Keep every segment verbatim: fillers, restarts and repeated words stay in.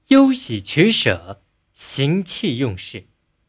忧喜取舍，行气用事。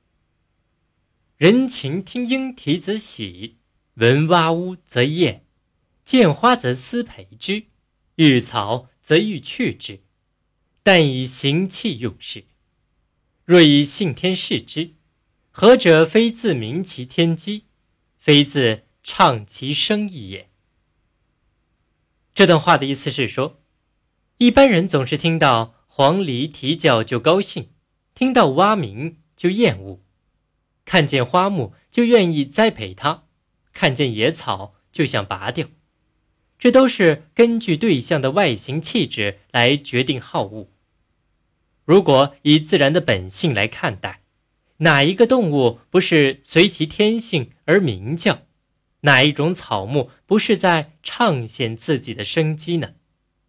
人情听莺啼则喜，闻蛙呜则厌，见花则思培之，遇草则欲去之。但以行气用事。若以信天视之，何者非自明其天机，非自畅其生意也。这段话的意思是说，一般人总是听到黄鹂啼叫就高兴，听到蛙鸣就厌恶，看见花木就愿意栽培它，看见野草就想拔掉。这都是根据对象的外形气质来决定好恶。如果以自然的本性来看待，哪一个动物不是随其天性而鸣叫？哪一种草木不是在畅显自己的生机呢？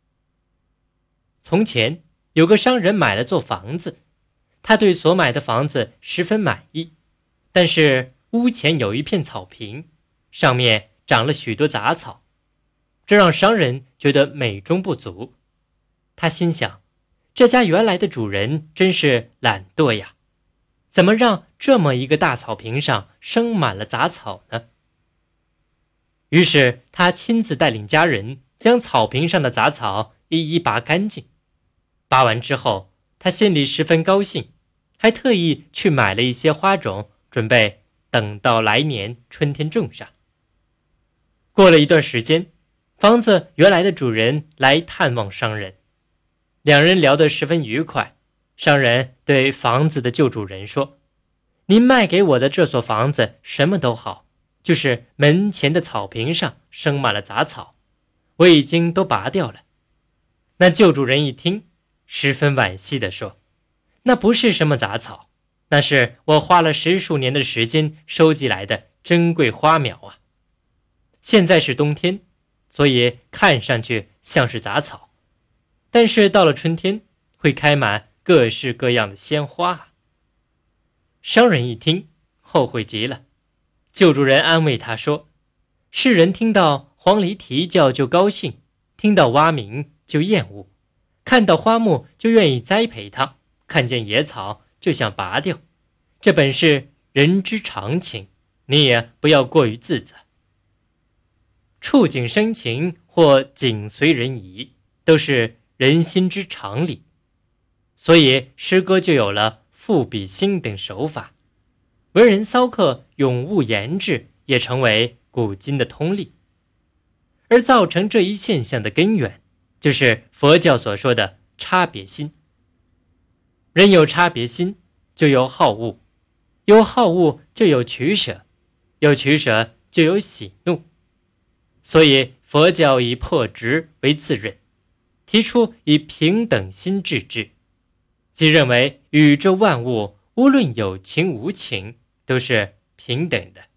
从前有个商人买了座房子，他对所买的房子十分满意，但是屋前有一片草坪，上面长了许多杂草，这让商人觉得美中不足。他心想，这家原来的主人真是懒惰呀，怎么让这么一个大草坪上生满了杂草呢？于是他亲自带领家人将草坪上的杂草一一拔干净。拔完之后，他心里十分高兴，还特意去买了一些花种，准备等到来年春天种上。过了一段时间，房子原来的主人来探望商人，两人聊得十分愉快。商人对房子的旧主人说，您卖给我的这所房子什么都好，就是门前的草坪上生满了杂草，我已经都拔掉了。那旧主人一听，十分惋惜地说，那不是什么杂草，那是我花了十数年的时间收集来的珍贵花苗啊。现在是冬天，所以看上去像是杂草，但是到了春天会开满各式各样的鲜花啊。商人一听，后悔极了。旧主人安慰他说，世人听到黄鹂啼叫就高兴，听到蛙鸣就厌恶，看到花木就愿意栽培它，看见野草就想拔掉，这本是人之常情，你也不要过于自责。触景生情或景随人移，都是人心之常理，所以诗歌就有了赋比兴等手法。文人骚客咏物言志也成为古今的通例。而造成这一现象的根源，就是佛教所说的差别心。人有差别心，就有好恶，有好恶就有取舍，有取舍就有喜怒。所以佛教以破执为自任，提出以平等心治之，即认为宇宙万物无论有情无情，都是平等的。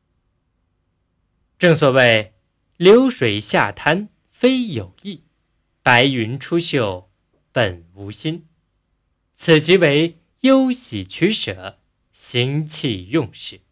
正所谓流水下滩非有意，白云出岫本无心，此即为忧喜取舍，行气用事。